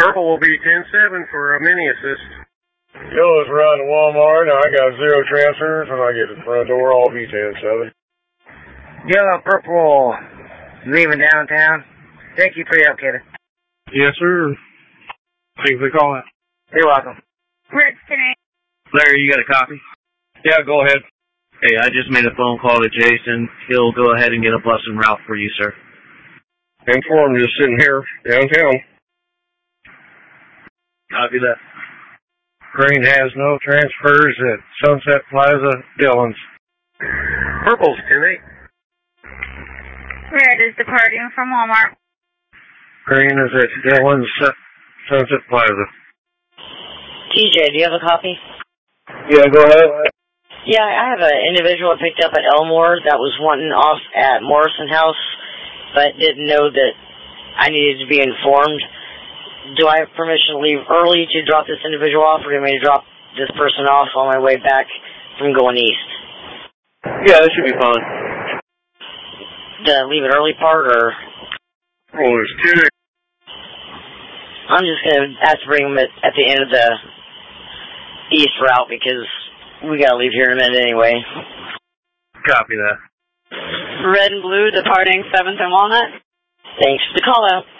Purple will be 10-7 for a mini assist. Yellow's riding to Walmart. Now I got 0 transfers. When I get to the front door, I'll be 10-7. Yellow, Purple, leaving downtown. Thank you for your help, Kevin. Yes, sir. Thanks for calling. You're welcome. Larry, you got a copy? Yeah, go ahead. Hey, I just made a phone call to Jason. He'll go ahead and get a bus en route for you, sir. Informed, just sitting here downtown. Copy that. Green has no transfers at Sunset Plaza, Dillon's. Purple's 10-8. Red is departing from Walmart. Green is at Dillon's, Sunset Plaza. TJ, do you have a copy? Yeah, go ahead. Yeah, I have an individual I picked up at Elmore that was wanting off at Morrison House, but didn't know that I needed to be informed. Do I have permission to leave early to drop this individual off, or do I need to drop this person off on my way back from going east? Yeah, that should be fine. The leave it early part, or? Oh, there's 10. I'm just going to have to bring him at the end of the east route because we got to leave here in a minute anyway. Copy that. Red and blue departing 7th and Walnut. Thanks for the call out.